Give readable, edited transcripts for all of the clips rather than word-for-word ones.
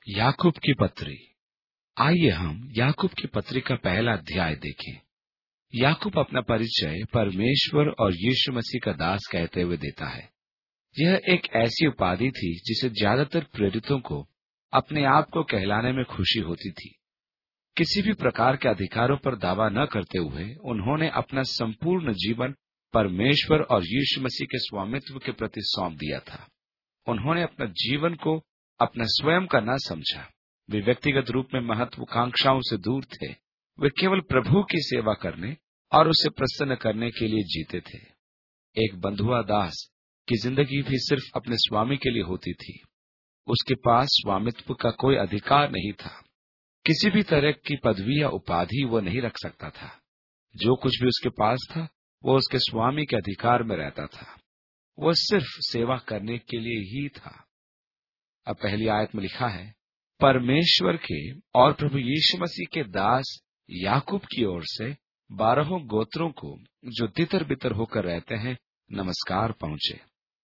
याकूब की पत्री। आइए हम याकूब की पत्री का पहला अध्याय देखें। याकूब अपना परिचय परमेश्वर और यीशु मसीह का दास कहते हुए देता है। यह एक ऐसी उपाधि थी जिसे ज्यादातर प्रेरितों को अपने आप को कहलाने में खुशी होती थी। किसी भी प्रकार के अधिकारों पर दावा न करते हुए उन्होंने अपना संपूर्ण जीवन परमेश्वर और यीशु मसीह के स्वामित्व के प्रति सौंप दिया था। उन्होंने अपना जीवन को अपना स्वयं का न समझा। वे व्यक्तिगत रूप में महत्वाकांक्षाओं से दूर थे। वे केवल प्रभु की सेवा करने और उसे प्रसन्न करने के लिए जीते थे। एक बंधुआ दास की जिंदगी भी सिर्फ अपने स्वामी के लिए होती थी। उसके पास स्वामित्व का कोई अधिकार नहीं था। किसी भी तरह की पदवी या उपाधि वो नहीं रख सकता था। जो कुछ भी उसके पास था वो उसके स्वामी के अधिकार में रहता था। वो सिर्फ सेवा करने के लिए ही था। अब पहली आयत में लिखा है, परमेश्वर के और प्रभु यीशु मसीह के दास याकूब की ओर से 12 गोत्रों को जो तितर बितर होकर रहते हैं नमस्कार पहुंचे।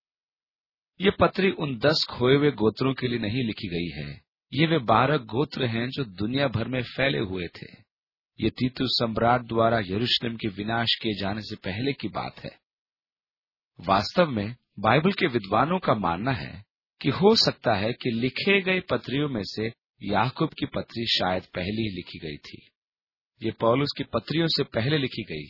ये पत्री उन 10 खोए हुए गोत्रों के लिए नहीं लिखी गई है। ये वे 12 गोत्र हैं जो दुनिया भर में फैले हुए थे। ये तीतुस सम्राट द्वारा यरूशलेम के विनाश किए जाने से पहले की बात है। वास्तव में बाइबल के विद्वानों का मानना है कि हो सकता है कि लिखे गए पत्रियों में से याकूब की पत्री शायद पहले ही लिखी गई थी। ये पौलुस की पत्रियों से पहले लिखी गई।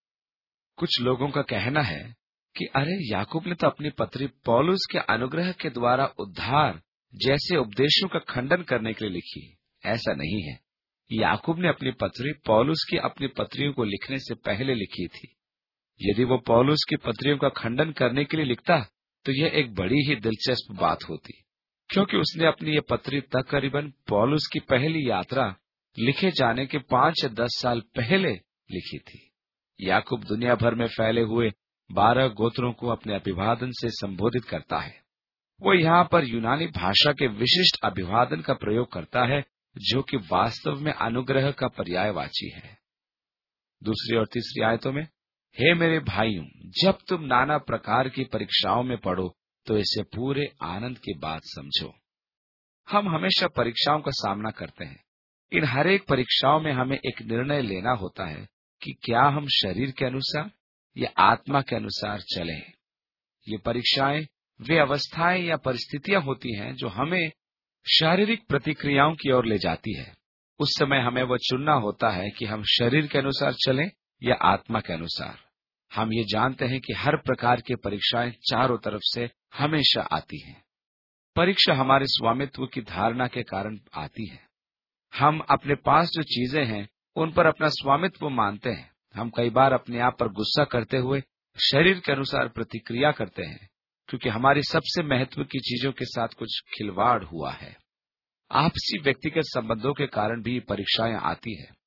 कुछ लोगों का कहना है कि अरे याकूब ने तो अपनी पत्री पौलुस के अनुग्रह के द्वारा उद्धार जैसे उपदेशों का खंडन करने के लिए लिखी। ऐसा नहीं है। याकूब ने अपनी पत्री पौलुस की अपनी पत्रियों को लिखने से पहले लिखी थी। यदि वो पौलुस की पत्रियों का खंडन करने के लिए लिखता तो यह एक बड़ी ही दिलचस्प बात होती, क्योंकि उसने अपनी ये पत्री तकरीबन पौलुस की पहली यात्रा लिखे जाने के 5 या 10 साल पहले लिखी थी। याकूब दुनिया भर में फैले हुए 12 गोत्रों को अपने अभिवादन से संबोधित करता है। वो यहाँ पर यूनानी भाषा के विशिष्ट अभिवादन का प्रयोग करता है, जो कि वास्तव में अनुग्रह का पर्यायवाची है। दूसरी और तीसरी आयतों में, हे मेरे भाइयों, जब तुम नाना प्रकार की परीक्षाओं में पड़ो तो इसे पूरे आनंद की बात समझो। हम हमेशा परीक्षाओं का सामना करते हैं। इन हर एक परीक्षाओं में हमें एक निर्णय लेना होता है कि क्या हम शरीर के अनुसार या आत्मा के अनुसार चलें। ये परीक्षाएं वे अवस्थाएं या परिस्थितियां होती हैं जो हमें शारीरिक प्रतिक्रियाओं की ओर ले जाती है। उस समय हमें वह चुनना होता है कि हम शरीर के अनुसार चलें या आत्मा के अनुसार। हम ये जानते हैं कि हर प्रकार की परीक्षाएं चारों तरफ से हमेशा आती हैं। परीक्षा हमारे स्वामित्व की धारणा के कारण आती है। हम अपने पास जो चीजें हैं उन पर अपना स्वामित्व मानते हैं। हम कई बार अपने आप पर गुस्सा करते हुए शरीर के अनुसार प्रतिक्रिया करते हैं, क्योंकि हमारी सबसे महत्व की चीजों के साथ कुछ खिलवाड़ हुआ है। आपसी व्यक्तिगत संबंधों के कारण भी परीक्षाएं आती है।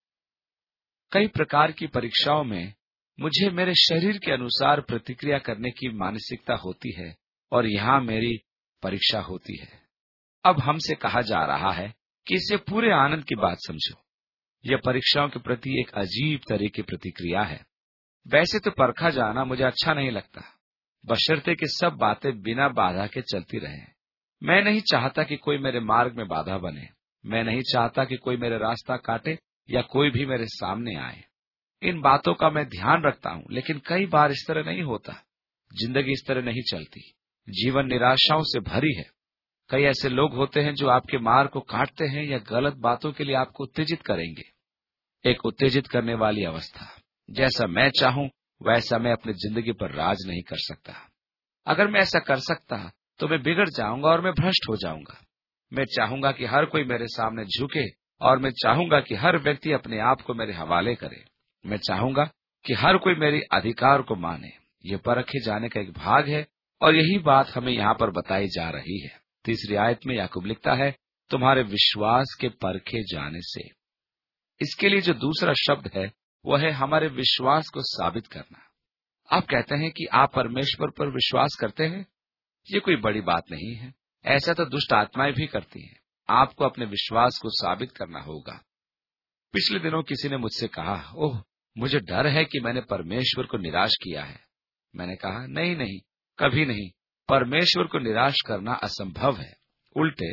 कई प्रकार की परीक्षाओं में मुझे मेरे शरीर के अनुसार प्रतिक्रिया करने की मानसिकता होती है और यहाँ मेरी परीक्षा होती है। अब हमसे कहा जा रहा है कि इसे पूरे आनंद की बात समझो। यह परीक्षाओं के प्रति एक अजीब तरह की प्रतिक्रिया है। वैसे तो परखा जाना मुझे अच्छा नहीं लगता, बशर्ते कि सब बातें बिना बाधा के चलती रहें। मैं नहीं चाहता कि कोई मेरे मार्ग में बाधा बने। मैं नहीं चाहता कि कोई मेरा रास्ता काटे या कोई भी मेरे सामने आए। इन बातों का मैं ध्यान रखता हूँ, लेकिन कई बार इस तरह नहीं होता। जिंदगी इस तरह नहीं चलती। जीवन निराशाओं से भरी है। कई ऐसे लोग होते हैं जो आपके मार्ग को काटते हैं या गलत बातों के लिए आपको उत्तेजित करेंगे। एक उत्तेजित करने वाली अवस्था। जैसा मैं चाहूं वैसा मैं अपनी जिंदगी पर राज नहीं कर सकता। अगर मैं ऐसा कर सकता तो मैं बिगड़ जाऊंगा और मैं भ्रष्ट हो जाऊंगा। मैं चाहूंगा कि हर कोई मेरे सामने झुके और मैं चाहूंगा कि हर व्यक्ति अपने आप को मेरे हवाले करे। मैं चाहूंगा कि हर कोई मेरे अधिकार को माने। ये परखे जाने का एक भाग है और यही बात हमें यहाँ पर बताई जा रही है। तीसरी आयत में याकूब लिखता है, तुम्हारे विश्वास के परखे जाने से। इसके लिए जो दूसरा शब्द है वह है हमारे विश्वास को साबित करना। आप कहते हैं कि आप परमेश्वर पर विश्वास करते हैं। ये कोई बड़ी बात नहीं है। ऐसा तो दुष्ट आत्माएं भी करती हैं। आपको अपने विश्वास को साबित करना होगा। पिछले दिनों किसी ने मुझसे कहा, ओह, मुझे डर है कि मैंने परमेश्वर को निराश किया है। मैंने कहा, नहीं, कभी नहीं। परमेश्वर को निराश करना असंभव है। उल्टे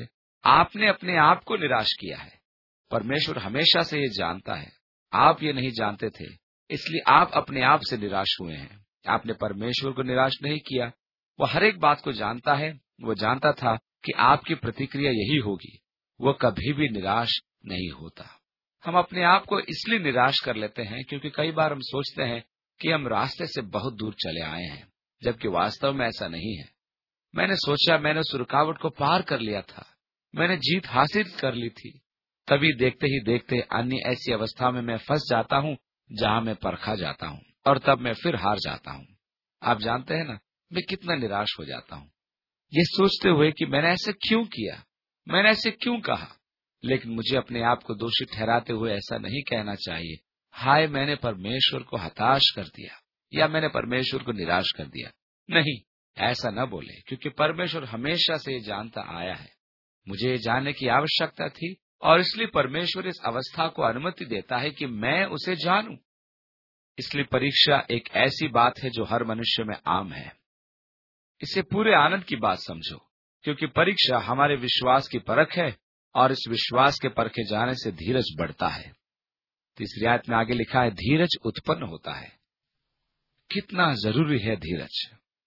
आपने अपने आप को निराश किया है। परमेश्वर हमेशा से ये जानता है। आप ये नहीं जानते थे, इसलिए आप अपने आप से निराश हुए हैं। आपने परमेश्वर को निराश नहीं किया। वो हर एक बात को जानता है। वो जानता था कि आपकी प्रतिक्रिया यही होगी। वो कभी भी निराश नहीं होता। हम अपने आप को इसलिए निराश कर लेते हैं क्योंकि कई बार हम सोचते हैं कि हम रास्ते से बहुत दूर चले आए हैं, जबकि वास्तव में ऐसा नहीं है। मैंने सोचा मैंने उस रुकावट को पार कर लिया था, मैंने जीत हासिल कर ली थी। तभी देखते ही देखते अन्य ऐसी अवस्था में मैं फंस जाता हूँ जहाँ मैं परखा जाता हूँ, और तब मैं फिर हार जाता हूँ। आप जानते हैं ना, मैं कितना निराश हो जाता हूँ, ये सोचते हुए कि मैंने ऐसे क्यों किया, मैंने ऐसे क्यों कहा। लेकिन मुझे अपने आप को दोषी ठहराते हुए ऐसा नहीं कहना चाहिए, हाय मैंने परमेश्वर को हताश कर दिया या मैंने परमेश्वर को निराश कर दिया। नहीं, ऐसा न बोले, क्योंकि परमेश्वर हमेशा से ये जानता आया है। मुझे ये जानने की आवश्यकता थी, और इसलिए परमेश्वर इस अवस्था को अनुमति देता है कि मैं उसे जानूं। इसलिए परीक्षा एक ऐसी बात है जो हर मनुष्य में आम है। इसे पूरे आनंद की बात समझो, क्योंकि परीक्षा हमारे विश्वास की परख है, और इस विश्वास के परखे जाने से धीरज बढ़ता है। तीसरी आयत में आगे लिखा है, धीरज उत्पन्न होता है। कितना जरूरी है धीरज।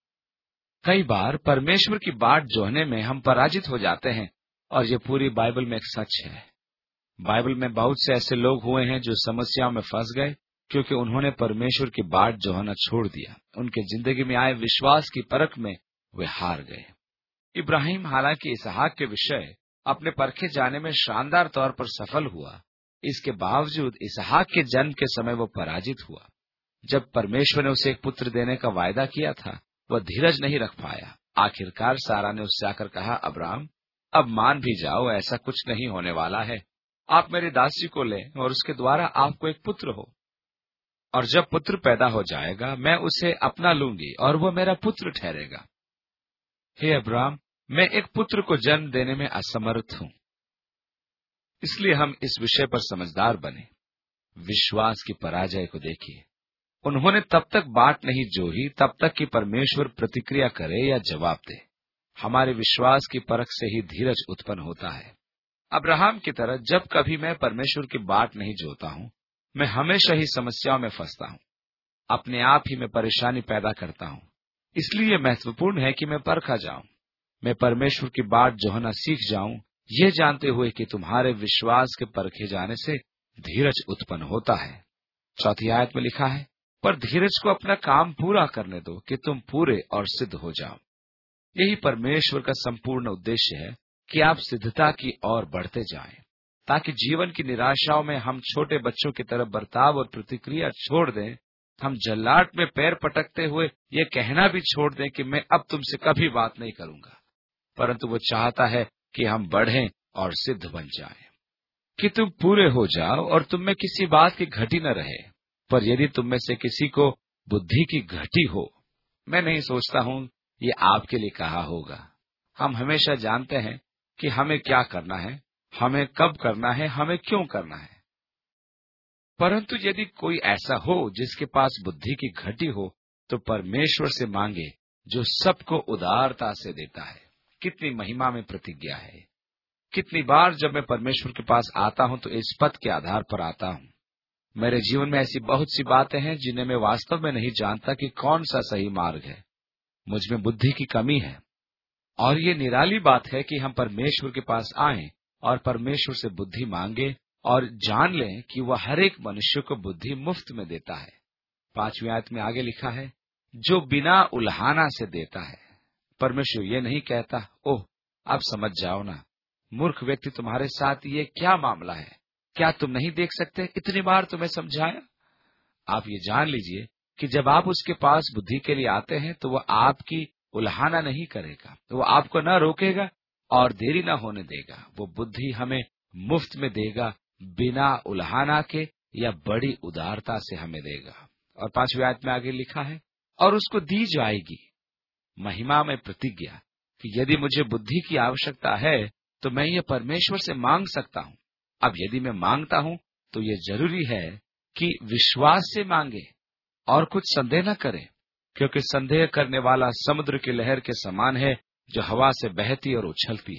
कई बार परमेश्वर की बाट जोहने में हम पराजित हो जाते हैं, और ये पूरी बाइबल में एक सच है। बाइबल में बहुत से ऐसे लोग हुए हैं जो समस्याओं में फंस गए क्योंकि उन्होंने परमेश्वर की बाट जोहना छोड़ दिया। उनके जिंदगी में आए विश्वास की परख में वे हार गए। इब्राहिम हालांकि इसहाक के विषय अपने परखे जाने में शानदार तौर पर सफल हुआ, इसके बावजूद इसहाक के जन्म के समय वो पराजित हुआ। जब परमेश्वर ने उसे एक पुत्र देने का वायदा किया था, वह धीरज नहीं रख पाया। आखिरकार सारा ने उससे आकर कहा, अब्राहम अब मान भी जाओ, ऐसा कुछ नहीं होने वाला है। आप मेरी दासी को लें और उसके द्वारा आपको एक पुत्र हो, और जब पुत्र पैदा हो जाएगा मैं उसे अपना लूंगी और वह मेरा पुत्र ठहरेगा। हे अब्राहम, मैं एक पुत्र को जन्म देने में असमर्थ हूं, इसलिए हम इस विषय पर समझदार बने। विश्वास की पराजय को देखिए। उन्होंने तब तक बाट नहीं जोही तब तक कि परमेश्वर प्रतिक्रिया करे या जवाब दे। हमारे विश्वास की परख से ही धीरज उत्पन्न होता है। अब्राहम की तरह जब कभी मैं परमेश्वर की बाट नहीं जोता हूं, मैं हमेशा ही समस्याओं में फंसता हूं, अपने आप ही मैं परेशानी पैदा करता हूं। इसलिए महत्वपूर्ण है कि मैं परखा जाऊं, मैं परमेश्वर की बाट जोहना सीख जाऊं, ये जानते हुए कि तुम्हारे विश्वास के परखे जाने से धीरज उत्पन्न होता है। चौथी आयत में लिखा है, पर धीरज को अपना काम पूरा करने दो कि तुम पूरे और सिद्ध हो जाओ। यही परमेश्वर का संपूर्ण उद्देश्य है कि आप सिद्धता की ओर बढ़ते जाएं, ताकि जीवन की निराशाओं में हम छोटे बच्चों की तरह बर्ताव और प्रतिक्रिया छोड़ दें। हम जल्लाट में पैर पटकते हुए ये कहना भी छोड़ दें कि मैं अब तुमसे कभी बात नहीं करूंगा, परंतु वो चाहता है कि हम बढ़ें और सिद्ध बन जाएं, कि तुम पूरे हो जाओ और तुम में किसी बात की घटी न रहे। पर यदि तुम में से किसी को बुद्धि की घटी हो, मैं नहीं सोचता हूं ये आपके लिए कहा होगा। हम हमेशा जानते हैं कि हमें क्या करना है, हमें कब करना है, हमें क्यों करना है। परंतु यदि कोई ऐसा हो जिसके पास बुद्धि की घटी हो, तो परमेश्वर से मांगे जो सबको उदारता से देता है। कितनी महिमा में प्रतिज्ञा है। कितनी बार जब मैं परमेश्वर के पास आता हूं तो इस पद के आधार पर आता हूं। मेरे जीवन में ऐसी बहुत सी बातें हैं जिन्हें मैं वास्तव में नहीं जानता कि कौन सा सही मार्ग है। मुझ में बुद्धि की कमी है, और ये निराली बात है कि हम परमेश्वर के पास आएं और परमेश्वर से बुद्धि मांगे और जान लें कि वह हर एक मनुष्य को बुद्धि मुफ्त में देता है। 5वीं आयत में आगे लिखा है, जो बिना उल्हाना से देता है। परमेश्वर ये नहीं कहता, ओह अब समझ जाओ ना मूर्ख व्यक्ति, तुम्हारे साथ ये क्या मामला है, क्या तुम नहीं देख सकते, इतनी बार तुम्हें समझाया। आप ये जान लीजिए कि जब आप उसके पास बुद्धि के लिए आते हैं तो वह आपकी उल्हाना नहीं करेगा, तो वो आपको न रोकेगा और देरी न होने देगा। वो बुद्धि हमें मुफ्त में देगा, बिना उल्हाना के या बड़ी उदारता से हमें देगा। और 5वीं आयत में आगे लिखा है, और उसको दी जाएगी महिमा में प्रतिज्ञा कि यदि मुझे बुद्धि की आवश्यकता है तो मैं ये परमेश्वर से मांग सकता हूँ। अब यदि मैं मांगता हूँ तो ये जरूरी है कि विश्वास से मांगे और कुछ संदेह न करे, क्योंकि संदेह करने वाला समुद्र की लहर के समान है जो हवा से बहती और उछलती है।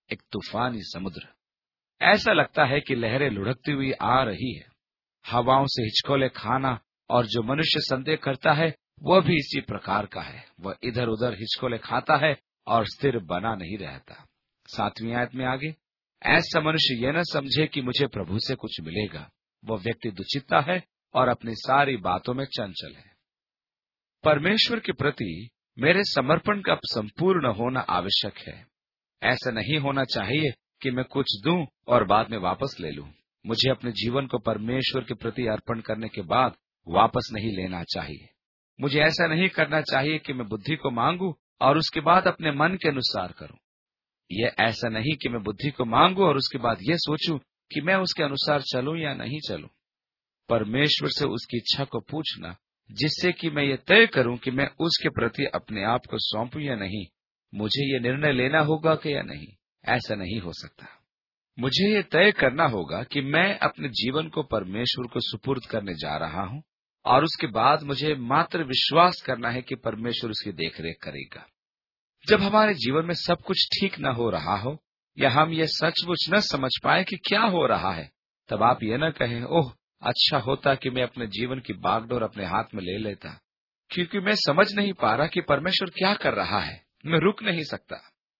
एक तूफानी समुद्र। ऐसा लगता है कि लहरें लुढ़कती हुई आ रही है। हवाओं से हिचकोले खाना, और जो मनुष्य संदेह करता है वह भी इसी प्रकार का है। वह इधर उधर हिचकोले खाता है और स्थिर बना नहीं रहता। 7वीं आयत में आगे, ऐसा मनुष्य यह न समझे कि मुझे प्रभु से कुछ मिलेगा। वह व्यक्ति दुचित्ता है और अपनी सारी बातों में चंचल है। परमेश्वर के प्रति मेरे समर्पण का संपूर्ण होना आवश्यक है। ऐसा नहीं होना चाहिए कि मैं कुछ दूं और बाद में वापस ले लूं। मुझे अपने जीवन को परमेश्वर के प्रति अर्पण करने के बाद वापस नहीं लेना चाहिए। मुझे ऐसा नहीं करना चाहिए कि मैं बुद्धि को मांगू और उसके बाद अपने मन के अनुसार करूं। यह ऐसा नहीं कि मैं बुद्धि को मांगू और उसके बाद यह सोचूं कि मैं उसके अनुसार चलूं या नहीं चलूं। परमेश्वर से उसकी इच्छा को पूछना, जिससे कि मैं ये तय करूं कि मैं उसके प्रति अपने आप को सौंपूं या नहीं। मुझे ये निर्णय लेना होगा कि या नहीं। ऐसा नहीं हो सकता। मुझे ये तय करना होगा कि मैं अपने जीवन को परमेश्वर को सुपुर्द करने जा रहा हूं, और उसके बाद मुझे मात्र विश्वास करना है कि परमेश्वर उसकी देखरेख करेगा। जब हमारे जीवन में सब कुछ ठीक न हो रहा हो, या हम ये सचमुच न समझ पाए कि क्या हो रहा है, तब आप ये न कहें, ओह, अच्छा होता कि मैं अपने जीवन की बागडोर अपने हाथ में ले लेता, क्योंकि मैं समझ नहीं पा रहा कि परमेश्वर क्या कर रहा है। मैं रुक नहीं सकता।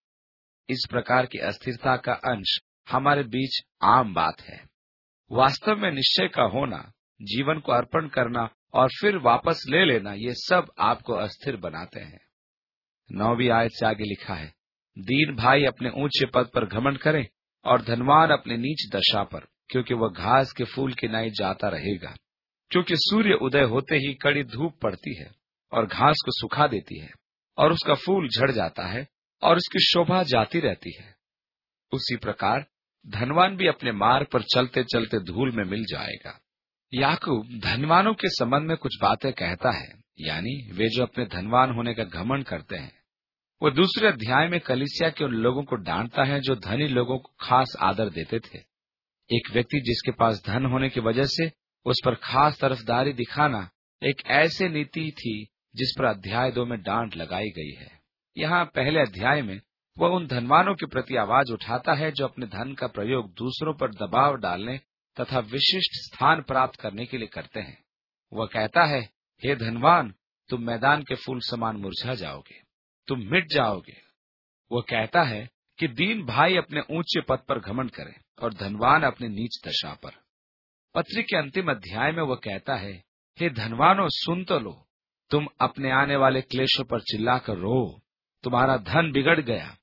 इस प्रकार की अस्थिरता का अंश हमारे बीच आम बात है। वास्तव में निश्चय का होना, जीवन को अर्पण करना और फिर वापस ले लेना, ये सब आपको अस्थिर बनाते हैं। 9वीं आयत से आगे लिखा है, दीन भाई अपने ऊंचे पद पर घमंड करे और धनवान अपने नीच दशा पर, क्योंकि वह घास के फूल की नाई जाता रहेगा। क्योंकि सूर्य उदय होते ही कड़ी धूप पड़ती है और घास को सुखा देती है, और उसका फूल झड़ जाता है और उसकी शोभा जाती रहती है। उसी प्रकार धनवान भी अपने मार्ग पर चलते चलते धूल में मिल जाएगा। याकूब धनवानों के संबंध में कुछ बातें कहता है, यानी वे जो अपने धनवान होने का घमंड करते हैं। वो दूसरे अध्याय में कलीसिया के उन लोगों को डांटता है जो धनी लोगों को खास आदर देते थे। एक व्यक्ति जिसके पास धन होने की वजह से उस पर खास तरफदारी दिखाना एक ऐसी नीति थी जिस पर अध्याय 2 में डांट लगाई गई है। यहाँ पहले अध्याय में वह उन धनवानों के प्रति आवाज उठाता है जो अपने धन का प्रयोग दूसरों पर दबाव डालने तथा विशिष्ट स्थान प्राप्त करने के लिए करते हैं। वह कहता है, हे धनवान, तुम मैदान के फूल समान मुरझा जाओगे, तुम मिट जाओगे। वह कहता है कि दीन भाई अपने ऊंचे पद पर घमंड करे और धनवान अपनी नीच दशा पर। पत्री के अंतिम अध्याय में वह कहता है, हे धनवानों, सुन तो लो, तुम अपने आने वाले क्लेशों पर चिल्लाकर रो, तुम्हारा धन बिगड़ गया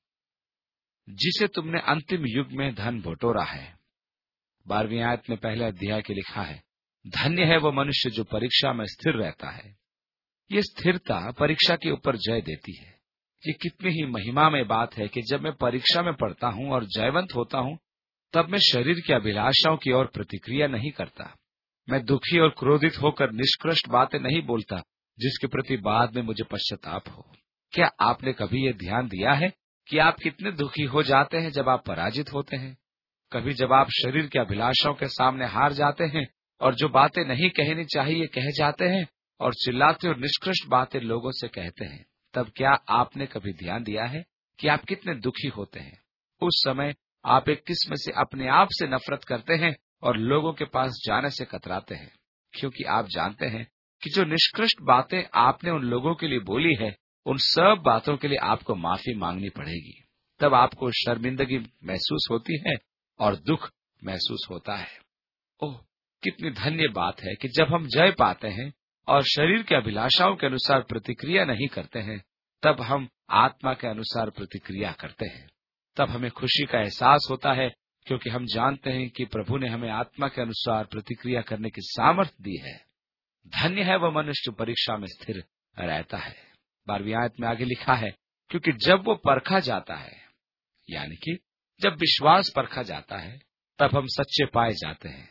जिसे तुमने अंतिम युग में धन बटोरा है। 12वीं आयत में पहले अध्याय के लिखा है, धन्य है वह मनुष्य जो परीक्षा में स्थिर रहता है। ये स्थिरता परीक्षा के ऊपर जय देती है। ये कितनी ही महिमामय बात है कि जब मैं परीक्षा में पढ़ता हूँ और जयवंत होता हूँ, तब मैं शरीर की अभिलाषाओं की ओर प्रतिक्रिया नहीं करता। मैं दुखी और क्रोधित होकर निष्कृष्ट बातें नहीं बोलता जिसके प्रति बाद में मुझे पश्चाताप हो। क्या आपने कभी ये ध्यान दिया है कि आप कितने दुखी हो जाते हैं जब आप पराजित होते हैं? कभी जब आप शरीर की अभिलाषाओं के सामने हार जाते हैं और जो बातें नहीं कहनी चाहिए कह जाते हैं और चिल्लाते और निष्कृष्ट बातें लोगों से कहते हैं, तब क्या आपने कभी ध्यान दिया है कि आप कितने दुखी होते हैं? उस समय आप एक किस्म से अपने आप से नफरत करते हैं और लोगों के पास जाने से कतराते हैं, क्योंकि आप जानते हैं कि जो निष्कृष्ट बातें आपने उन लोगों के लिए बोली है, उन सब बातों के लिए आपको माफी मांगनी पड़ेगी। तब आपको शर्मिंदगी महसूस होती है और दुख महसूस होता है। ओह, कितनी धन्य बात है कि जब हम जय पाते हैं और शरीर की अभिलाषाओं के अनुसार प्रतिक्रिया नहीं करते हैं, तब हम आत्मा के अनुसार प्रतिक्रिया करते हैं। तब हमें खुशी का एहसास होता है, क्योंकि हम जानते हैं कि प्रभु ने हमें आत्मा के अनुसार प्रतिक्रिया करने की सामर्थ्य दी है। धन्य है वह मनुष्य जो परीक्षा में स्थिर रहता है। 12वीं आयत में आगे लिखा है, क्योंकि जब वो परखा जाता है, यानी कि जब विश्वास परखा जाता है, तब हम सच्चे पाए जाते हैं।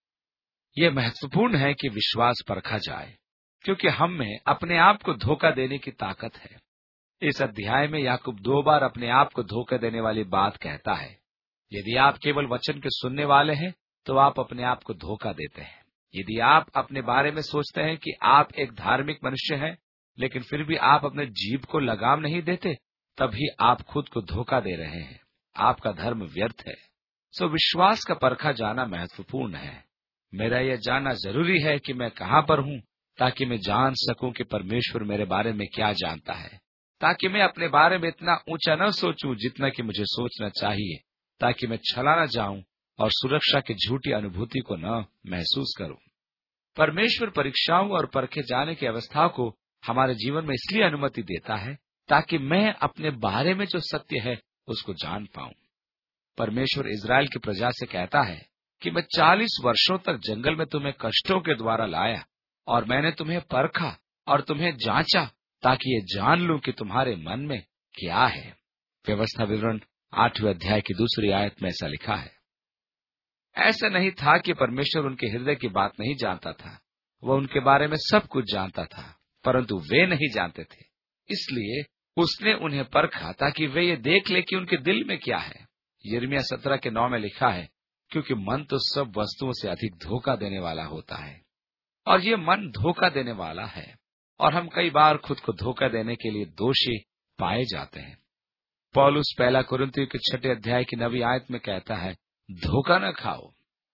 यह महत्वपूर्ण है कि विश्वास परखा जाए, क्योंकि हम में अपने आप को धोखा देने की ताकत है। इस अध्याय में याकूब 2 बार अपने आप को धोखा देने वाली बात कहता है। यदि आप केवल वचन के सुनने वाले हैं, तो आप अपने आप को धोखा देते हैं। यदि आप अपने बारे में सोचते हैं कि आप एक धार्मिक मनुष्य हैं, लेकिन फिर भी आप अपने जीभ को लगाम नहीं देते, तभी आप खुद को धोखा दे रहे हैं। आपका धर्म व्यर्थ है। सो विश्वास का परखा जाना महत्वपूर्ण है। मेरा यह जानना जरूरी है कि मैं कहाँ पर हूँ, ताकि मैं जान सकूं कि परमेश्वर मेरे बारे में क्या जानता है, ताकि मैं अपने बारे में इतना ऊंचा न सोचूं जितना कि मुझे सोचना चाहिए, ताकि मैं छला न जाऊं और सुरक्षा की झूठी अनुभूति को न महसूस करूं। परमेश्वर परीक्षाओं और परखे जाने की अवस्था को हमारे जीवन में इसलिए अनुमति देता है ताकि मैं अपने बारे में जो सत्य है उसको जान पाऊं। परमेश्वर इज़राइल की प्रजा से कहता है कि मैं 40 वर्षों तक जंगल में तुम्हें कष्टों के द्वारा लाया और मैंने तुम्हें परखा और तुम्हें जांचा, ताकि ये जान लूं कि तुम्हारे मन में क्या है। व्यवस्था विवरण 8वें अध्याय की 2 आयत में ऐसा लिखा है। ऐसा नहीं था कि परमेश्वर उनके हृदय की बात नहीं जानता था, वह उनके बारे में सब कुछ जानता था, परंतु वे नहीं जानते थे। इसलिए उसने उन्हें परखा ताकि वे ये देख ले कि उनके दिल में क्या है। यिर्मयाह 17:9 में लिखा है, क्योंकि मन तो सब वस्तुओं से अधिक धोखा देने वाला होता है, और ये मन धोखा देने वाला है, और हम कई बार खुद को धोखा देने के लिए दोषी पाए जाते हैं। पौलुस 1 कुरिन्थियों के 6 अध्याय की 9 आयत में कहता है, धोखा न खाओ।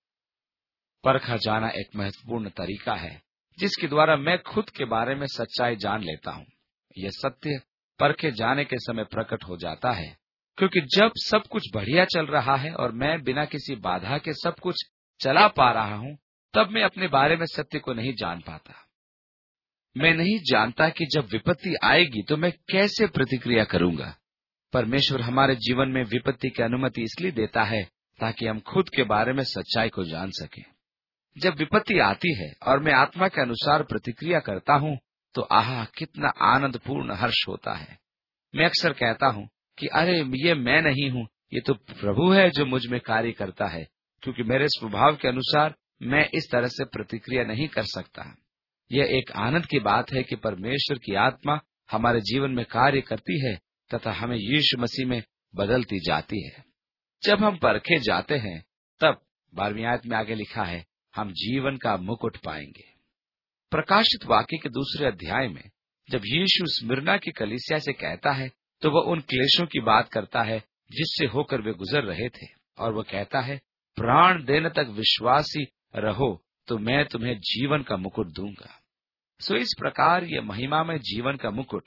परखा जाना एक महत्वपूर्ण तरीका है जिसके द्वारा मैं खुद के बारे में सच्चाई जान लेता हूँ। यह सत्य परखे जाने के समय प्रकट हो जाता है, क्योंकि जब सब कुछ बढ़िया चल रहा है और मैं बिना किसी बाधा के सब कुछ चला पा रहा हूँ, तब मैं अपने बारे में सत्य को नहीं जान पाता। मैं नहीं जानता कि जब विपत्ति आएगी तो मैं कैसे प्रतिक्रिया करूंगा। परमेश्वर हमारे जीवन में विपत्ति की अनुमति इसलिए देता है ताकि हम खुद के बारे में सच्चाई को जान सकें। जब विपत्ति आती है और मैं आत्मा के अनुसार प्रतिक्रिया करता हूँ, तो आहा, कितना आनंदपूर्ण हर्ष होता है। मैं अक्सर कहता हूँ कि अरे, ये मैं नहीं हूँ, ये तो प्रभु है जो मुझ में कार्य करता है, क्योंकि मेरे स्वभाव के अनुसार मैं इस तरह से प्रतिक्रिया नहीं कर सकता। यह एक आनंद की बात है कि परमेश्वर की आत्मा हमारे जीवन में कार्य करती है तथा हमें यीशु मसीह में बदलती जाती है। जब हम परखे जाते हैं, तब 12वीं आयत में आगे लिखा है, हम जीवन का मुकुट पाएंगे। प्रकाशित वाक्य के 2 अध्याय में जब यीशु स्मिरना की कलीसिया से कहता है, तो वह उन क्लेशों की बात करता है जिससे होकर वे गुजर रहे थे, और वह कहता है, प्राण देने तक विश्वासी रहो तो मैं तुम्हें जीवन का मुकुट दूंगा। सो इस प्रकार यह महिमा में जीवन का मुकुट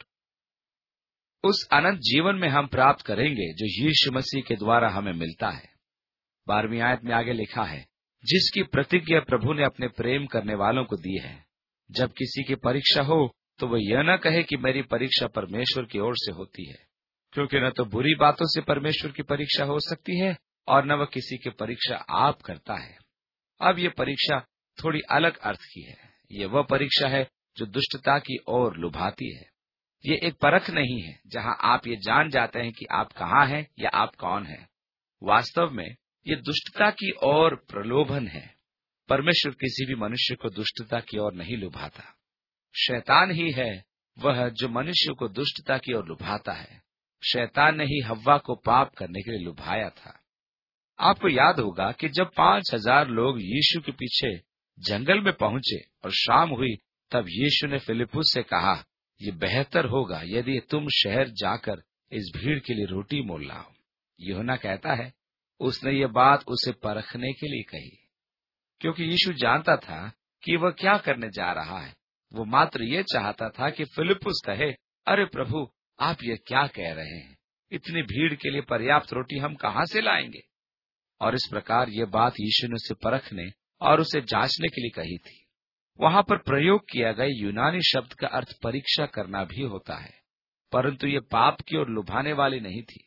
उस अनंत जीवन में हम प्राप्त करेंगे जो यीशु मसीह के द्वारा हमें मिलता है। 12वीं आयत में आगे लिखा है, जिसकी प्रतिज्ञा प्रभु ने अपने प्रेम करने वालों को दी है। जब किसी की परीक्षा हो तो वह यह न कहे कि मेरी परीक्षा परमेश्वर की ओर से होती है, क्योंकि न तो बुरी बातों से परमेश्वर की परीक्षा हो सकती है और न वह किसी की परीक्षा आप करता है। अब ये परीक्षा थोड़ी अलग अर्थ की है। ये वह परीक्षा है जो दुष्टता की ओर लुभाती है। ये एक परख नहीं है जहां आप ये जान जाते हैं कि आप कहाँ हैं या आप कौन हैं। वास्तव में ये दुष्टता की ओर प्रलोभन है। परमेश्वर किसी भी मनुष्य को दुष्टता की ओर नहीं लुभाता। शैतान ही है वह जो मनुष्य को दुष्टता की ओर लुभाता है। शैतान ने ही हव्वा को पाप करने के लिए लुभाया था। आपको याद होगा कि जब 5000 लोग यीशु के पीछे जंगल में पहुंचे और शाम हुई, तब यीशु ने फिलिपुस से कहा, ये बेहतर होगा यदि तुम शहर जाकर इस भीड़ के लिए रोटी मोल लाओ। यूहन्ना कहता है, उसने ये बात उसे परखने के लिए कही, क्योंकि यीशु जानता था कि वह क्या करने जा रहा है। वो मात्र ये चाहता था कि फिलिपुस कहे, अरे प्रभु, आप ये क्या कह रहे हैं? इतनी भीड़ के लिए पर्याप्त रोटी हम कहाँ से लाएंगे? और इस प्रकार ये बात यीशु ने उसे परखने और उसे जांचने के लिए कही थी। वहां पर प्रयोग किया गया यूनानी शब्द का अर्थ परीक्षा करना भी होता है, परंतु ये पाप की ओर लुभाने वाली नहीं थी।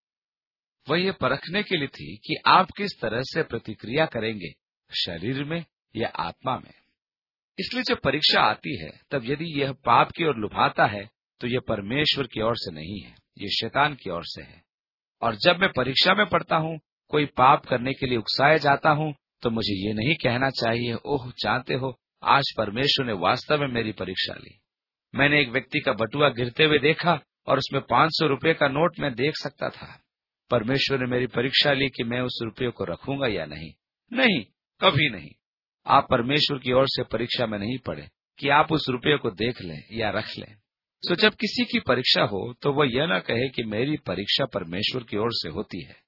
वह ये परखने के लिए थी कि आप किस तरह से प्रतिक्रिया करेंगे, शरीर में या आत्मा में। इसलिए जब परीक्षा आती है, तब यदि यह पाप की ओर लुभाता है तो यह परमेश्वर की ओर से नहीं है, ये शैतान की ओर से है। और जब मैं परीक्षा में पड़ता हूँ, कोई पाप करने के लिए उकसाया जाता हूँ, तो मुझे ये नहीं कहना चाहिए, ओह जानते हो, आज परमेश्वर ने वास्तव में मेरी परीक्षा ली। मैंने एक व्यक्ति का बटुआ गिरते हुए देखा और उसमें 500 रुपये का नोट मैं देख सकता था। परमेश्वर ने मेरी परीक्षा ली कि मैं उस रुपये को रखूंगा या नहीं। नहीं, कभी नहीं। आप परमेश्वर की ओर से परीक्षा में नहीं पड़े कि आप उस रुपये को देख लें या रख लें। तो जब किसी की परीक्षा हो तो वह यह न कहे कि मेरी परीक्षा परमेश्वर की ओर से होती है।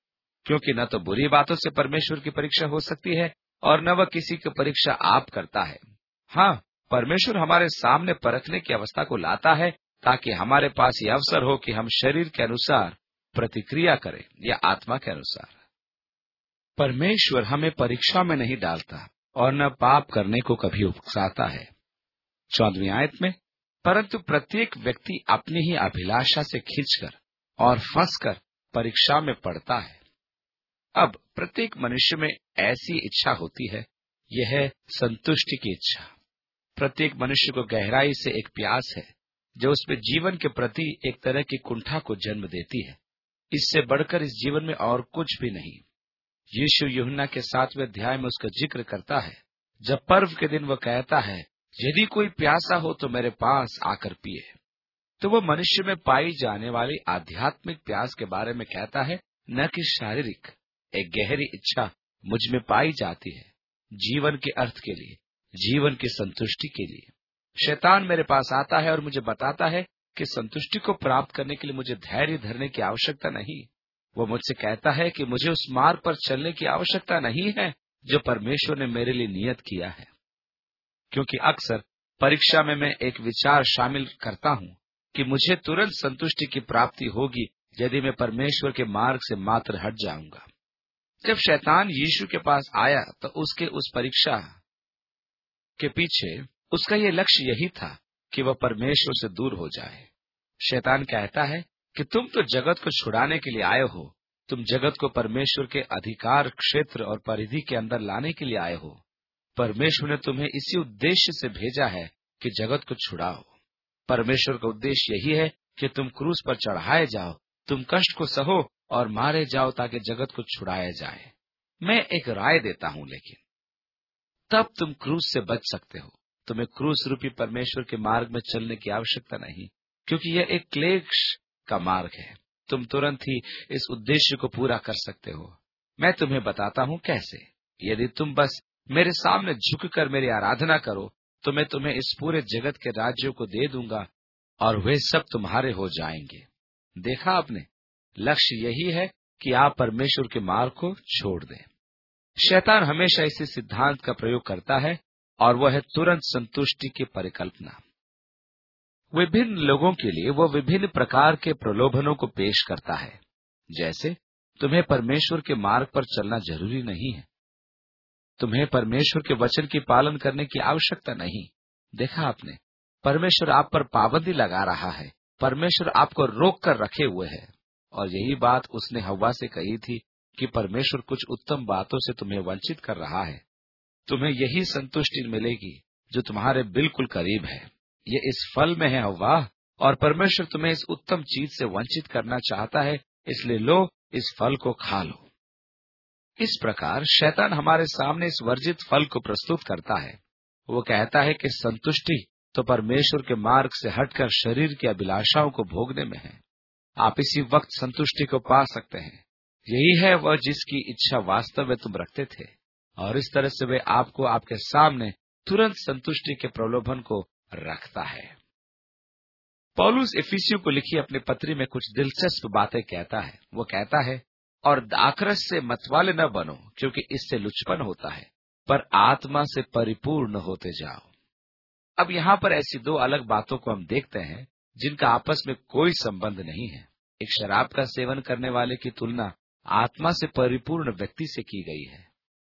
क्योंकि न तो बुरी बातों से परमेश्वर की परीक्षा हो सकती है और न वह किसी की परीक्षा आप करता है। हाँ, परमेश्वर हमारे सामने परखने की अवस्था को लाता है ताकि हमारे पास ये अवसर हो कि हम शरीर के अनुसार प्रतिक्रिया करें या आत्मा के अनुसार। परमेश्वर हमें परीक्षा में नहीं डालता और न पाप करने को कभी उकसाता है। 14वीं आयत में, परंतु प्रत्येक व्यक्ति अपनी ही अभिलाषा से खींचकर और फंसकर परीक्षा में पड़ता है। अब प्रत्येक मनुष्य में ऐसी इच्छा होती है, यह है संतुष्टि की इच्छा। प्रत्येक मनुष्य को गहराई से एक प्यास है जो उसमें जीवन के प्रति एक तरह की कुंठा को जन्म देती है। इससे बढ़कर इस जीवन में और कुछ भी नहीं। यीशु यूहन्ना के 7वें अध्याय में उसका जिक्र करता है, जब पर्व के दिन वह कहता है, यदि कोई प्यासा हो तो मेरे पास आकर पिए। तो वो मनुष्य में पाई जाने वाली आध्यात्मिक प्यास के बारे में कहता है, न कि शारीरिक। एक गहरी इच्छा मुझ में पाई जाती है जीवन के अर्थ के लिए, जीवन की संतुष्टि के लिए। शैतान मेरे पास आता है और मुझे बताता है कि संतुष्टि को प्राप्त करने के लिए मुझे धैर्य धरने की आवश्यकता नहीं। वो मुझसे कहता है कि मुझे उस मार्ग पर चलने की आवश्यकता नहीं है जो परमेश्वर ने मेरे लिए नियत किया है। क्योंकि अक्सर परीक्षा में मैं एक विचार शामिल करता हूँ कि मुझे तुरंत संतुष्टि की प्राप्ति होगी यदि मैं परमेश्वर के मार्ग से मात्र हट जाऊंगा। जब शैतान यीशु के पास आया तो उसके उस परीक्षा के पीछे उसका ये लक्ष्य यही था कि वह परमेश्वर से दूर हो जाए। शैतान कहता है कि तुम तो जगत को छुड़ाने के लिए आए हो, तुम जगत को परमेश्वर के अधिकार क्षेत्र और परिधि के अंदर लाने के लिए आए हो। परमेश्वर ने तुम्हें इसी उद्देश्य से भेजा है कि जगत को छुड़ाओ। परमेश्वर का उद्देश्य यही है कि तुम क्रूस पर चढ़ाए जाओ, तुम कष्ट को सहो और मारे जाओ ताकि जगत को छुड़ाया जाए। मैं एक राय देता हूँ, लेकिन तब तुम क्रूस से बच सकते हो। तुम्हें क्रूस रूपी परमेश्वर के मार्ग में चलने की आवश्यकता नहीं, क्योंकि यह एक क्लेश का मार्ग है। तुम तुरंत ही इस उद्देश्य को पूरा कर सकते हो। मैं तुम्हें बताता हूँ कैसे। यदि तुम बस मेरे सामने झुककर मेरी आराधना करो तो मैं तुम्हें इस पूरे जगत के राज्यों को दे दूंगा और वे सब तुम्हारे हो जाएंगे। देखा आपने, लक्ष्य यही है कि आप परमेश्वर के मार्ग को छोड़ दें। शैतान हमेशा इसी सिद्धांत का प्रयोग करता है और वह है तुरंत संतुष्टि की परिकल्पना। विभिन्न लोगों के लिए वो विभिन्न प्रकार के प्रलोभनों को पेश करता है। जैसे तुम्हें परमेश्वर के मार्ग पर चलना जरूरी नहीं है, तुम्हें परमेश्वर के वचन की पालन करने की आवश्यकता नहीं। देखा आपने, परमेश्वर आप पर पाबंदी लगा रहा है, परमेश्वर आपको रोक कर रखे हुए है। और यही बात उसने हव्वा से कही थी कि परमेश्वर कुछ उत्तम बातों से तुम्हें वंचित कर रहा है। तुम्हें यही संतुष्टि मिलेगी जो तुम्हारे बिल्कुल करीब है। ये इस फल में है हव्वा, और परमेश्वर तुम्हें इस उत्तम चीज से वंचित करना चाहता है, इसलिए लो, इस फल को खा लो। इस प्रकार शैतान हमारे सामने इस वर्जित फल को प्रस्तुत करता है। वो कहता है कि संतुष्टि तो परमेश्वर के मार्ग से हटकर शरीर की अभिलाषाओं को भोगने में है। आप इसी वक्त संतुष्टि को पा सकते हैं। यही है वह जिसकी इच्छा वास्तव में तुम रखते थे, और इस तरह से वे आपको आपके सामने तुरंत संतुष्टि के प्रलोभन को रखता है। पौलुस इफिसियों को लिखी अपनी पत्री में कुछ दिलचस्प बातें कहता है। वो कहता है, और दाखरस से मतवाले न बनो, क्योंकि इससे लुचपन होता है, पर आत्मा से परिपूर्ण होते जाओ। अब यहाँ पर ऐसी दो अलग बातों को हम देखते हैं जिनका आपस में कोई संबंध नहीं है। एक शराब का सेवन करने वाले की तुलना आत्मा से परिपूर्ण व्यक्ति से की गई है।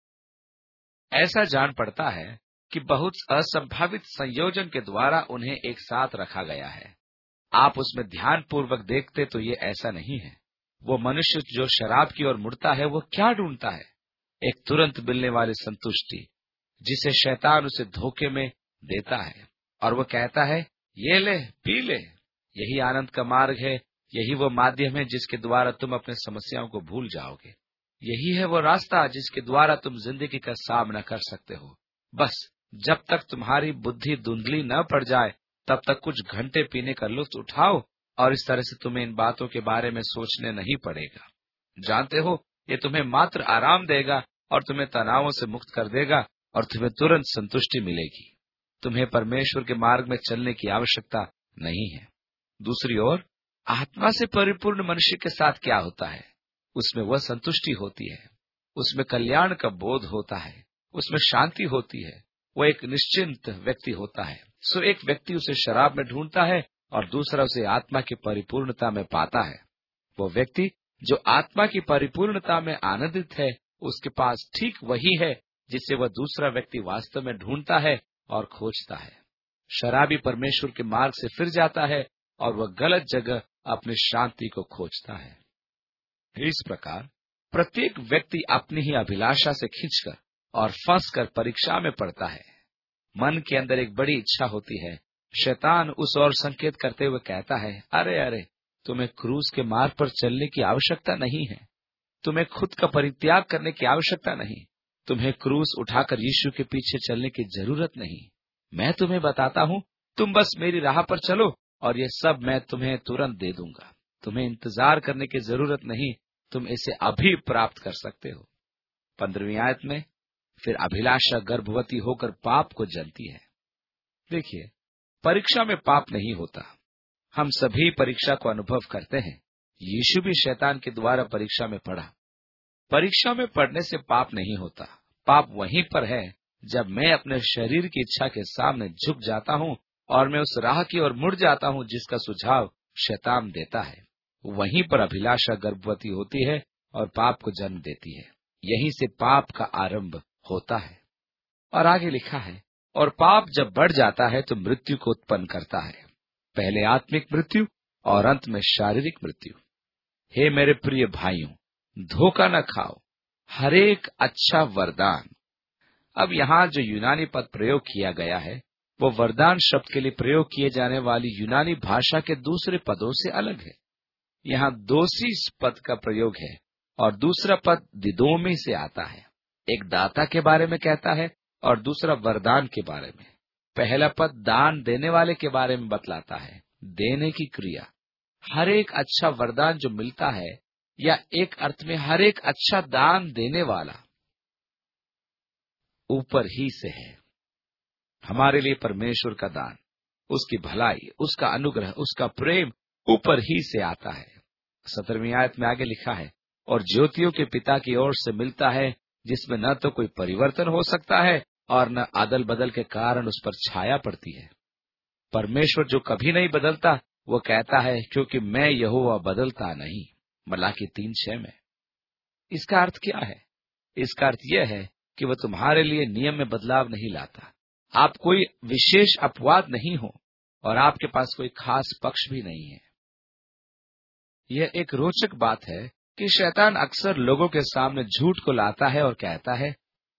ऐसा जान पड़ता है कि बहुत असंभावित संयोजन के द्वारा उन्हें एक साथ रखा गया है। आप उसमें ध्यान पूर्वक देखते तो ये ऐसा नहीं है। वो मनुष्य जो शराब की ओर मुड़ता है, वो क्या ढूंढता है? एक तुरंत मिलने वाली संतुष्टि, जिसे शैतान उसे धोखे में देता है, और वो कहता है, ये ले, पी ले। यही आनंद का मार्ग है, यही वो माध्यम है जिसके द्वारा तुम अपने समस्याओं को भूल जाओगे। यही है वो रास्ता जिसके द्वारा तुम जिंदगी का सामना कर सकते हो। बस जब तक तुम्हारी बुद्धि धुंधली न पड़ जाए, तब तक कुछ घंटे पीने का लुत्फ उठाओ, और इस तरह से तुम्हें इन बातों के बारे में सोचने नहीं पड़ेगा। जानते हो, ये तुम्हें मात्र आराम देगा और तुम्हें तनावों से मुक्त कर देगा, और तुम्हें तुरंत संतुष्टि मिलेगी। तुम्हें परमेश्वर के मार्ग में चलने की आवश्यकता नहीं है। दूसरी ओर, आत्मा से परिपूर्ण मनुष्य के साथ क्या होता है? उसमें वह संतुष्टि होती है, उसमें कल्याण का बोध होता है, उसमें शांति होती है, वो एक निश्चिंत व्यक्ति होता है। सो एक व्यक्ति उसे शराब में ढूंढता है और दूसरा उसे आत्मा की परिपूर्णता में पाता है। वो व्यक्ति जो आत्मा की परिपूर्णता में आनंदित है, उसके पास ठीक वही है जिसे वह दूसरा व्यक्ति वास्तव में ढूंढता है और खोजता है। शराबी परमेश्वर के मार्ग से फिर जाता है और वह गलत जगह अपनी शांति को खोजता है। इस प्रकार प्रत्येक व्यक्ति अपनी ही अभिलाषा से खींचकर और फंसकर परीक्षा में पड़ता है। मन के अंदर एक बड़ी इच्छा होती है। शैतान उस ओर संकेत करते हुए कहता है, अरे अरे, तुम्हें क्रूस के मार्ग पर चलने की आवश्यकता नहीं है, तुम्हें खुद का परित्याग करने की आवश्यकता नहीं, तुम्हें क्रूस उठाकर यीशु के पीछे चलने की जरूरत नहीं। मैं तुम्हें बताता हूँ, तुम बस मेरी राह पर चलो और ये सब मैं तुम्हें तुरंत दे दूंगा। तुम्हें इंतजार करने की जरूरत नहीं, तुम इसे अभी प्राप्त कर सकते हो। 15वीं आयत में, फिर अभिलाषा गर्भवती होकर पाप को जनती है। देखिए, परीक्षा में पाप नहीं होता। हम सभी परीक्षा को अनुभव करते हैं। यीशु भी शैतान के द्वारा परीक्षा में पड़ा। परीक्षा में पड़ने से पाप नहीं होता। पाप वहीं पर है जब मैं अपने शरीर की इच्छा के सामने झुक जाता हूँ और मैं उस राह की ओर मुड़ जाता हूँ जिसका सुझाव शैतान देता है। वहीं पर अभिलाषा गर्भवती होती है और पाप को जन्म देती है। यहीं से पाप का आरंभ होता है। और आगे लिखा है, और पाप जब बढ़ जाता है तो मृत्यु को उत्पन्न करता है, पहले आत्मिक मृत्यु और अंत में शारीरिक मृत्यु। हे मेरे प्रिय भाइयों, धोखा न खाओ, हरेक अच्छा वरदान। अब यहाँ जो यूनानी पद प्रयोग किया गया है, वो वरदान शब्द के लिए प्रयोग किए जाने वाली यूनानी भाषा के दूसरे पदों से अलग है। यहाँ दोषी पद का प्रयोग है और दूसरा पद दिदोमी से आता है। एक दाता के बारे में कहता है और दूसरा वरदान के बारे में। पहला पद दान देने वाले के बारे में बतलाता है, देने की क्रिया। हर एक अच्छा वरदान जो मिलता है, या एक अर्थ में हर एक अच्छा दान देने वाला ऊपर ही से है। हमारे लिए परमेश्वर का दान, उसकी भलाई, उसका अनुग्रह, उसका प्रेम ऊपर ही से आता है। 17वीं आयत में आगे लिखा है, और ज्योतियों के पिता की ओर से मिलता है, जिसमें न तो कोई परिवर्तन हो सकता है और न अदल बदल के कारण उस पर छाया पड़ती है। परमेश्वर जो कभी नहीं बदलता, वो कहता है, क्योंकि मैं यहोवा बदलता नहीं। मलाकी 3:6 में। इसका अर्थ क्या है? इसका अर्थ यह है कि वह तुम्हारे लिए नियम में बदलाव नहीं लाता। आप कोई विशेष अपवाद नहीं हो और आपके पास कोई खास पक्ष भी नहीं है। यह एक रोचक बात है कि शैतान अक्सर लोगों के सामने झूठ को लाता है और कहता है,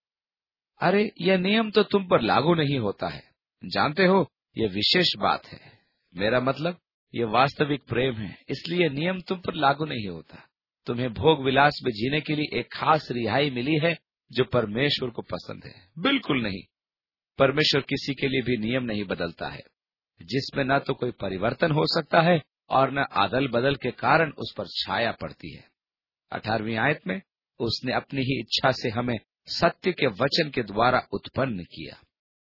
अरे यह नियम तो तुम पर लागू नहीं होता है। जानते हो, यह विशेष बात है। मेरा मतलब, यह वास्तविक प्रेम है, इसलिए नियम तुम पर लागू नहीं होता। तुम्हें भोग विलास में जीने के लिए एक खास रिहाई मिली है जो परमेश्वर को पसंद है। बिल्कुल नहीं। परमेश्वर किसी के लिए भी नियम नहीं बदलता है, जिसमें न तो कोई परिवर्तन हो सकता है और न आदल बदल के कारण उस पर छाया पड़ती है। 18वीं आयत में, उसने अपनी ही इच्छा से हमें सत्य के वचन के द्वारा उत्पन्न किया।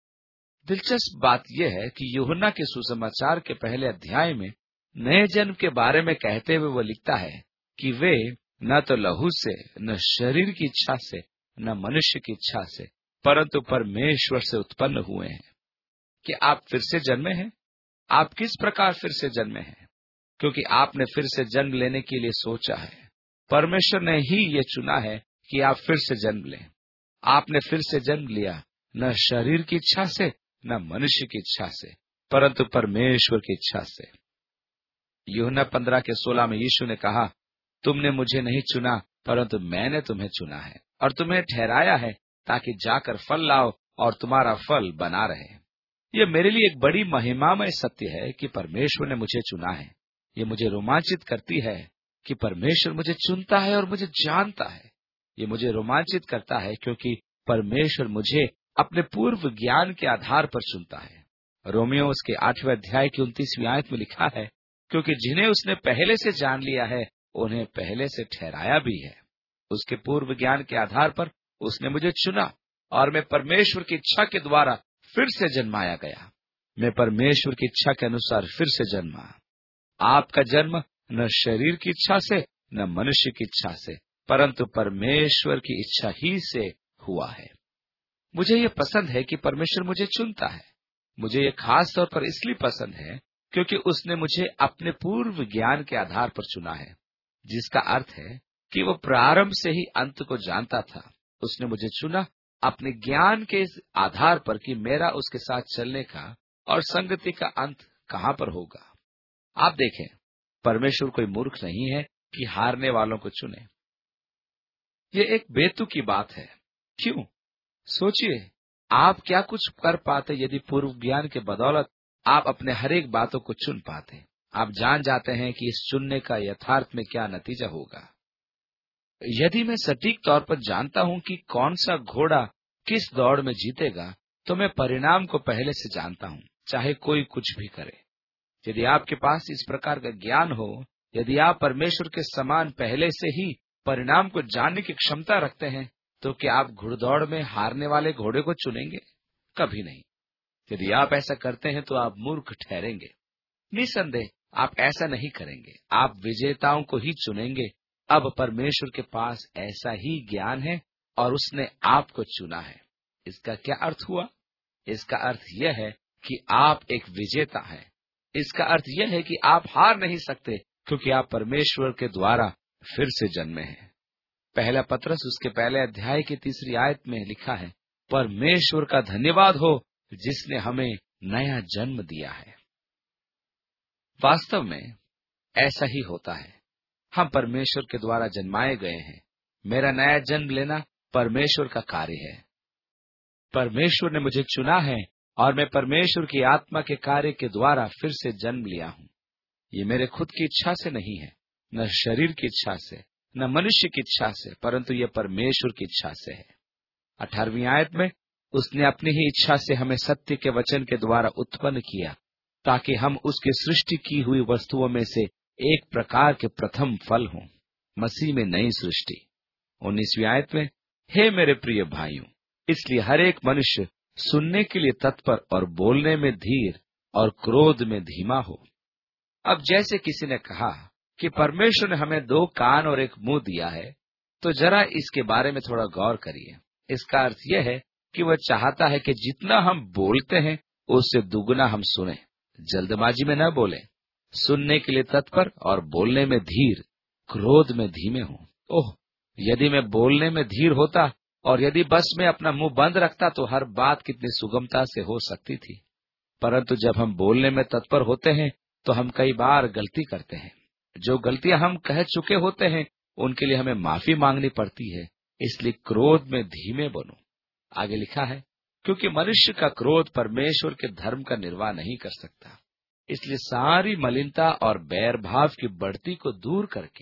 दिलचस्प बात यह है कि यूहन्ना के सुसमाचार के पहले अध्याय में नए जन्म के बारे में कहते हुए वो लिखता है कि वे न तो लहू से, न शरीर की इच्छा से, न मनुष्य की इच्छा से, परंतु परमेश्वर से उत्पन्न हुए हैं। कि आप फिर से जन्मे हैं? आप किस प्रकार फिर से जन्मे हैं? क्योंकि आपने फिर से जन्म लेने के लिए सोचा है। परमेश्वर ने ही ये चुना है कि आप फिर से जन्म लें। आपने फिर से जन्म लिया, न शरीर की इच्छा से, न मनुष्य की इच्छा से, परंतु परमेश्वर की इच्छा से। यूहन्ना 15:16 में यीशु ने कहा, तुमने मुझे नहीं चुना, परंतु मैंने तुम्हें चुना है और तुम्हें ठहराया है, ताकि जाकर फल लाओ और तुम्हारा फल बना रहे। यह मेरे लिए एक बड़ी महिमामय सत्य है कि परमेश्वर ने मुझे चुना है। ये मुझे रोमांचित करती है कि परमेश्वर मुझे चुनता है और मुझे जानता है। ये मुझे रोमांचित करता है क्योंकि परमेश्वर मुझे अपने पूर्व ज्ञान के आधार पर चुनता है। रोमियो उसके 8वें अध्याय की 29वीं आयत में लिखा है, क्योंकि जिन्हें उसने पहले से जान लिया है, उन्हें पहले से ठहराया भी है। उसके पूर्व ज्ञान के आधार पर उसने मुझे चुना और मैं परमेश्वर की इच्छा के द्वारा फिर से जन्माया गया। मैं परमेश्वर की इच्छा के अनुसार फिर से जन्मा। आपका जन्म न शरीर की इच्छा से, न मनुष्य की इच्छा से, परंतु परमेश्वर की इच्छा ही से हुआ है। मुझे ये पसंद है कि परमेश्वर मुझे चुनता है। मुझे ये खास तौर पर इसलिए पसंद है क्योंकि उसने मुझे अपने पूर्व ज्ञान के आधार पर चुना है, जिसका अर्थ है कि वो प्रारंभ से ही अंत को जानता था। उसने मुझे चुना अपने ज्ञान के इस आधार पर कि मेरा उसके साथ चलने का और संगति का अंत कहाँ पर होगा। आप देखें, परमेश्वर कोई मूर्ख नहीं है कि हारने वालों को चुने। ये एक बेतुकी बात है। क्यों? सोचिए, आप क्या कुछ कर पाते यदि पूर्व ज्ञान के बदौलत आप अपने हर एक बातों को चुन पाते। आप जान जाते हैं कि इस चुनने का यथार्थ में क्या नतीजा होगा। यदि मैं सटीक तौर पर जानता हूं कि कौन सा घोड़ा किस दौड़ में जीतेगा, तो मैं परिणाम को पहले से जानता हूं, चाहे कोई कुछ भी करे। यदि आपके पास इस प्रकार का ज्ञान हो, यदि आप परमेश्वर के समान पहले से ही परिणाम को जानने की क्षमता रखते हैं, तो क्या आप घुड़दौड़ में हारने वाले घोड़े को चुनेंगे? कभी नहीं। यदि आप ऐसा करते हैं तो आप मूर्ख ठहरेंगे। निसंदेह आप ऐसा नहीं करेंगे, आप विजेताओं को ही चुनेंगे। अब परमेश्वर के पास ऐसा ही ज्ञान है और उसने आपको चुना है। इसका क्या अर्थ हुआ? इसका अर्थ यह है कि आप एक विजेता हैं। इसका अर्थ यह है कि आप हार नहीं सकते, क्योंकि आप परमेश्वर के द्वारा फिर से जन्मे हैं। पहला पत्रस उसके पहले अध्याय की 3 आयत में लिखा है, परमेश्वर का धन्यवाद हो जिसने हमें नया जन्म दिया है। वास्तव में ऐसा ही होता है। हम परमेश्वर के द्वारा जन्माए गए हैं। मेरा नया जन्म लेना परमेश्वर का कार्य है। परमेश्वर ने मुझे चुना है और मैं परमेश्वर की आत्मा के कार्य के द्वारा फिर से जन्म लिया हूँ। ये मेरे खुद की इच्छा से नहीं है, न शरीर की इच्छा से, न मनुष्य की इच्छा से, परंतु ये परमेश्वर की इच्छा से है। 18वीं आयत में उसने अपनी ही इच्छा से हमें सत्य के वचन के द्वारा उत्पन्न किया, ताकि हम उसकी सृष्टि की हुई वस्तुओं में से एक प्रकार के प्रथम फल हों, मसीह में नई सृष्टि। 19वीं आयत में, हे मेरे प्रिय भाइयों, इसलिए हर एक मनुष्य सुनने के लिए तत्पर और बोलने में धीर और क्रोध में धीमा हो। अब जैसे किसी ने कहा कि परमेश्वर ने हमें 2 कान और 1 मुंह दिया है, तो जरा इसके बारे में थोड़ा गौर करिए। इसका अर्थ यह है कि वह चाहता है कि जितना हम बोलते हैं उससे दुगुना हम सुने। जल्दबाजी में न बोले, सुनने के लिए तत्पर और बोलने में धीर, क्रोध में धीमे हों। ओह, यदि मैं बोलने में धीर होता और यदि बस मैं अपना मुंह बंद रखता तो हर बात कितनी सुगमता से हो सकती थी। परंतु जब हम बोलने में तत्पर होते हैं तो हम कई बार गलती करते हैं। जो गलतियां हम कह चुके होते हैं उनके लिए हमें माफी मांगनी पड़ती है। इसलिए क्रोध में धीमे बनो। आगे लिखा है, क्योंकि मनुष्य का क्रोध परमेश्वर के धर्म का निर्वाह नहीं कर सकता। इसलिए सारी मलिनता और बैर भाव की बढ़ती को दूर करके,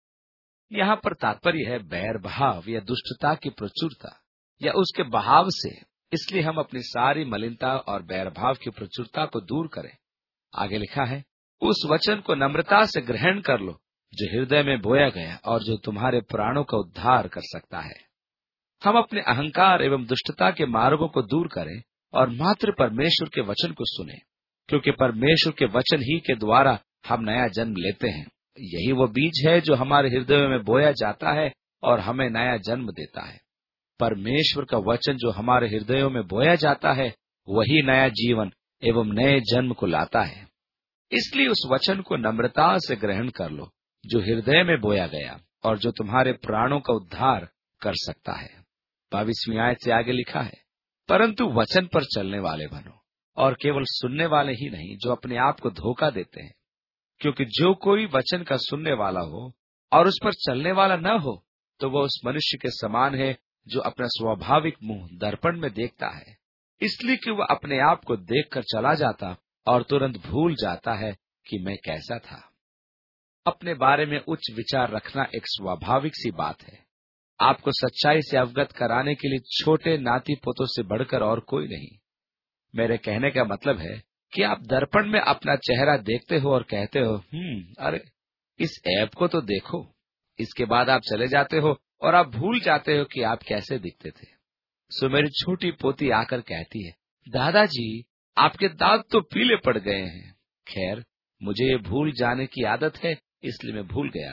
यहाँ पर तात्पर्य है बैर भाव या दुष्टता की प्रचुरता या उसके बहाव से। इसलिए हम अपनी सारी मलिनता और बैर भाव की प्रचुरता को दूर करें। आगे लिखा है, उस वचन को नम्रता से ग्रहण कर लो जो हृदय में बोया गया और जो तुम्हारे प्राणों का उद्धार कर सकता है। हम अपने अहंकार एवं दुष्टता के मार्गों को दूर करें और मात्र परमेश्वर के वचन को सुने, क्योंकि परमेश्वर के वचन ही के द्वारा हम नया जन्म लेते हैं। यही वो बीज है जो हमारे हृदय में बोया जाता है और हमें नया जन्म देता है। परमेश्वर का वचन जो हमारे हृदयों में बोया जाता है वही नया जीवन एवं नए जन्म को लाता है। इसलिए उस वचन को नम्रता से ग्रहण कर लो जो हृदय में बोया गया और जो तुम्हारे प्राणों का उद्धार कर सकता है। 22वीं आयत से आगे लिखा है, परंतु वचन पर चलने वाले बनो और केवल सुनने वाले ही नहीं जो अपने आप को धोखा देते हैं। क्योंकि जो कोई वचन का सुनने वाला हो और उस पर चलने वाला न हो, तो वह उस मनुष्य के समान है जो अपना स्वाभाविक मुंह दर्पण में देखता है, इसलिए कि वह अपने आप को देखकर चला जाता और तुरंत भूल जाता है कि मैं कैसा था। अपने बारे में उच्च विचार रखना एक स्वाभाविक सी बात है। आपको सच्चाई से अवगत कराने के लिए छोटे नाती पोतों से बढ़कर और कोई नहीं। मेरे कहने का मतलब है कि आप दर्पण में अपना चेहरा देखते हो और कहते हो, अरे इस ऐप को तो देखो। इसके बाद आप चले जाते हो और आप भूल जाते हो कि आप कैसे दिखते थे। सो मेरी छोटी पोती आकर कहती है, दादाजी आपके दांत तो पीले पड़ गए हैं। खैर, मुझे ये भूल जाने की आदत है, इसलिए मैं भूल गया था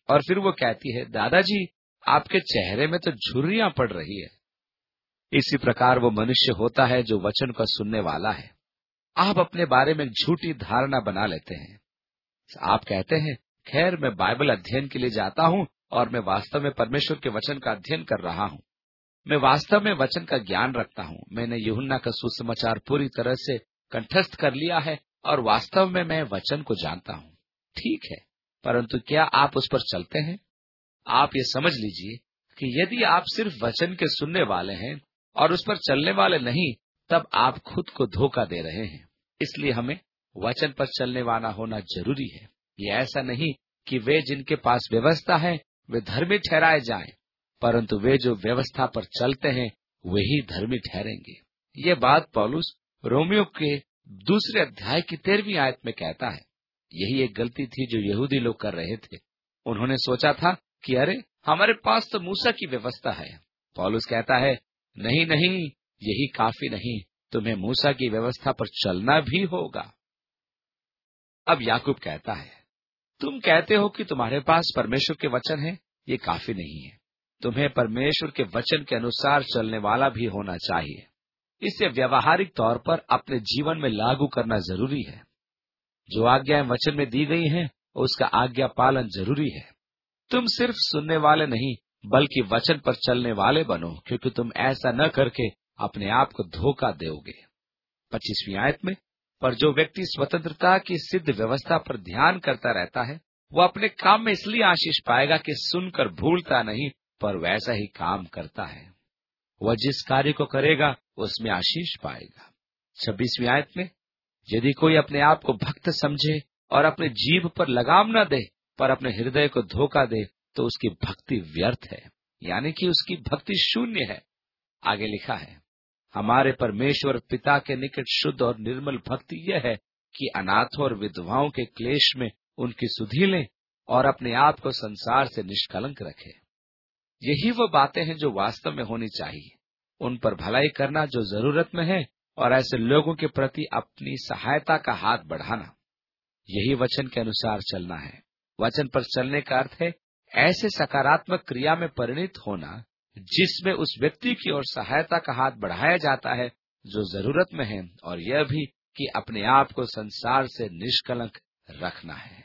और फिर वो कहती है, दादाजी आपके चेहरे में तो झुर्रियां पड़ रही है। इसी प्रकार वो मनुष्य होता है जो वचन का सुनने वाला है। आप अपने बारे में एक झूठी धारणा बना लेते हैं। आप कहते हैं, खैर मैं बाइबल अध्ययन के लिए जाता हूँ और मैं वास्तव में परमेश्वर के वचन का अध्ययन कर रहा हूँ। मैं वास्तव में वचन का ज्ञान रखता हूँ। मैंने यूहन्ना का सुसमाचार पूरी तरह से कंठस्थ कर लिया है और वास्तव में मैं वचन को जानता हूँ। ठीक है, परंतु क्या आप उस पर चलते हैं? आप ये समझ लीजिए कि यदि आप सिर्फ वचन के सुनने वाले हैं और उस पर चलने वाले नहीं, तब आप खुद को धोखा दे रहे हैं। इसलिए हमें वचन पर चलने वाला होना जरूरी है। ये ऐसा नहीं कि वे जिनके पास व्यवस्था है वे धर्मी ठहराए जाएं, परंतु वे जो व्यवस्था पर चलते हैं वही धर्मी ठहरेंगे। ये बात पौलुस रोमियो के 2 अध्याय की 13वीं आयत में कहता है। यही एक गलती थी जो यहूदी लोग कर रहे थे। उन्होंने सोचा था कि अरे हमारे पास तो मूसा की व्यवस्था है। पौलुस कहता है, नहीं नहीं, यही काफी नहीं, तुम्हें मूसा की व्यवस्था पर चलना भी होगा। अब याकूब कहता है, तुम कहते हो कि तुम्हारे पास परमेश्वर के वचन है, ये काफी नहीं है। तुम्हें परमेश्वर के वचन के अनुसार चलने वाला भी होना चाहिए। इसे व्यवहारिक तौर पर अपने जीवन में लागू करना जरूरी है। जो आज्ञाएं वचन में दी गई हैं, उसका आज्ञा पालन जरूरी है। तुम सिर्फ सुनने वाले नहीं, बल्कि वचन पर चलने वाले बनो, क्योंकि तुम ऐसा न करके अपने आप को धोखा दोगे। 25वीं आयत में, पर जो व्यक्ति स्वतंत्रता की सिद्ध व्यवस्था पर ध्यान करता रहता है, वो अपने काम में इसलिए आशीष पाएगा कि सुनकर भूलता नहीं, पर वैसा ही काम करता है। वह जिस कार्य को करेगा उसमें आशीष पाएगा। 26वीं आयत में, यदि कोई अपने आप को भक्त समझे और अपने जीभ पर लगाम न दे, पर अपने हृदय को धोखा दे, तो उसकी भक्ति व्यर्थ है, यानी कि उसकी भक्ति शून्य है। आगे लिखा है, हमारे परमेश्वर पिता के निकट शुद्ध और निर्मल भक्ति यह है कि अनाथों और विधवाओं के क्लेश में उनकी सुधि लें और अपने आप को संसार से निष्कलंक रखें। यही वो बातें हैं जो वास्तव में होनी चाहिए। उन पर भलाई करना जो जरूरत में है और ऐसे लोगों के प्रति अपनी सहायता का हाथ बढ़ाना, यही वचन के अनुसार चलना है। वचन पर चलने का अर्थ है ऐसे सकारात्मक क्रिया में परिणत होना जिसमें उस व्यक्ति की ओर सहायता का हाथ बढ़ाया जाता है जो जरूरत में है, और यह भी कि अपने आप को संसार से निष्कलंक रखना है।